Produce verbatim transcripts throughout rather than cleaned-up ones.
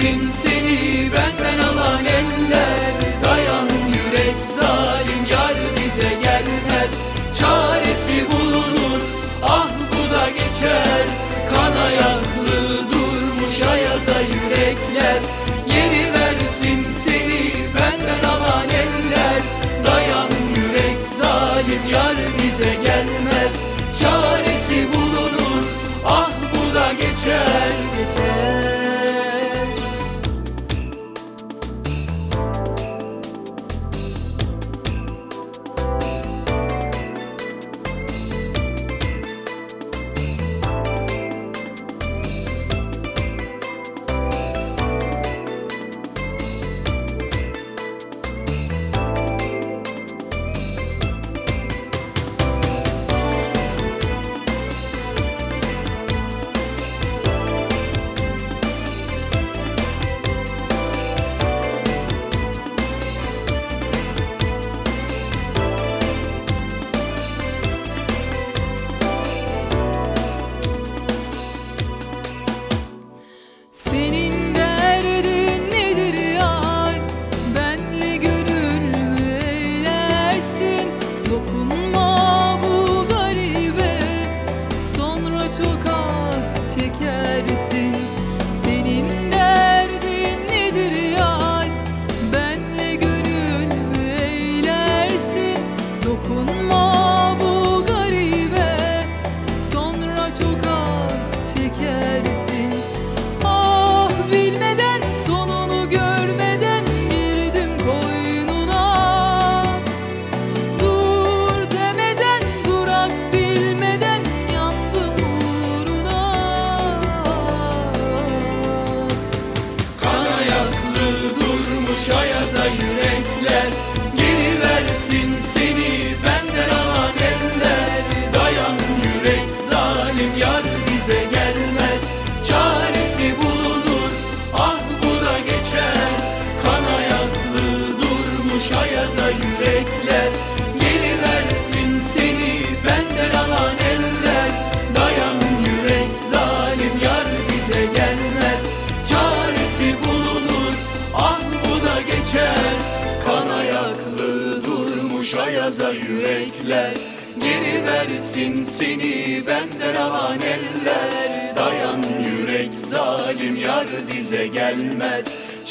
versin seni benden alan eller. Dayan yürek zalim yar bize gelmez. Çaresi bulunur ah bu da geçer. Kan ayaklı durmuş ayaza yürekler. Geri versin seni benden alan eller. Dayan yürek zalim yar bize gelmez. Çaresi bulunur ah bu da geçer, geçer. Ayaza yürekler, geri versin seni benden alan eller. Dayan yürek zalim yar bize gelmez. Çaresi bulunur ah bu da geçer. Kan ayaklı durmuş ayaza yürekler. Geri versin seni benden alan eller. Dayan yürek zalim yar bize gelmez. Çaresi bulunur ah bu da geçer. Kan ayaklı durmuş ayaza yürekler. Geri versin seni benden alan eller. Dayan yürek zalim yar dize gelmez.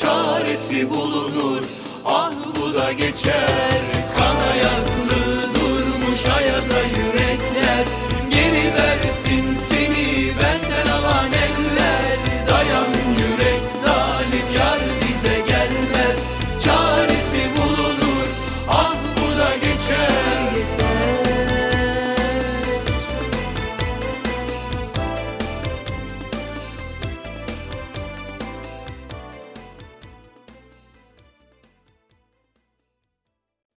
Çaresi bulunur ah bu da geçer. Kan ayaklı durmuş ayaza yürekler. Geri versin seni